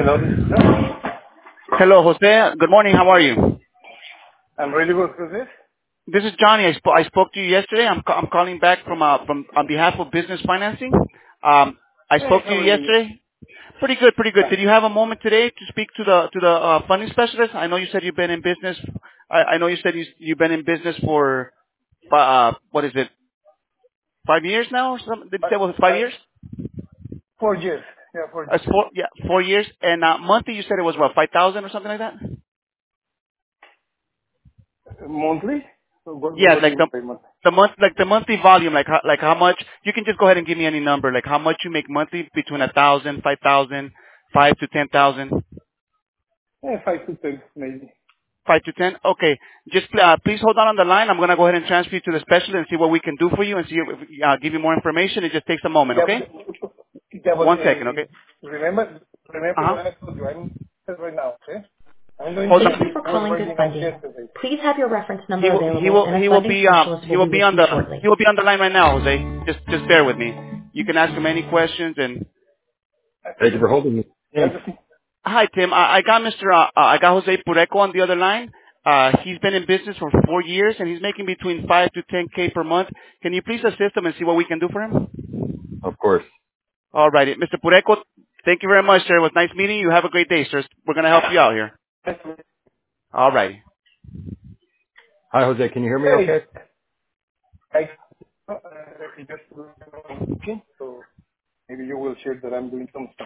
Hello, this is Josh. Hello, Jose. Good morning. How are you? I'm really good with this. This is Johnny. I spoke to you yesterday. I'm calling back from on behalf of business financing. I Hey, spoke to how you are you? yesterday. Pretty good, pretty good. Yeah. Did you have a moment today to speak to the funding specialist? I know you said you've been in business. I know you said you've been in business for what is it? 5 years now, or something? Did you say it was 5 years? 4 years. Yeah, 4 years. 4 years. And monthly, you said it was what, 5,000 or something like that? Monthly? So Yeah, what do like you mean by monthly? the monthly volume, like how much you can just go ahead and give me any number, like how much you make monthly between 1,000, 5,000, 5 to 10,000, Yeah, 5 to 10 maybe. 5 to 10. Okay, just please hold on the line. I'm gonna go ahead and transfer you to the specialist and see what we can do for you and see if give you more information. It just takes a moment, Yeah, okay? yeah, but 1 second, okay? remember Uh huh. what I told you. I'm right now, okay? I'm doing Hold something. on. Thank you for I was calling Good working out Funding. yesterday. Please have your reference He number will available and a funding specialist he will will be be with on you the shortly. he will be on the line right now, Jose. Just bear with me. You can ask him any questions and Thank you for holding me. I Tim. just, Hi, Tim. I got I got Jose Pureco on the other line. He's been in business for 4 years and he's making between 5 to 10K per month. Can you please assist him and see what we can do for him? Of course. All righty. Mr. Pureco, thank you very much, sir. It was nice meeting you. Have a great day, sir. We're going to help you out here. All righty. Hi, Jose. Can you hear me hey, okay? I just okay, so maybe you will share that I'm doing some stuff.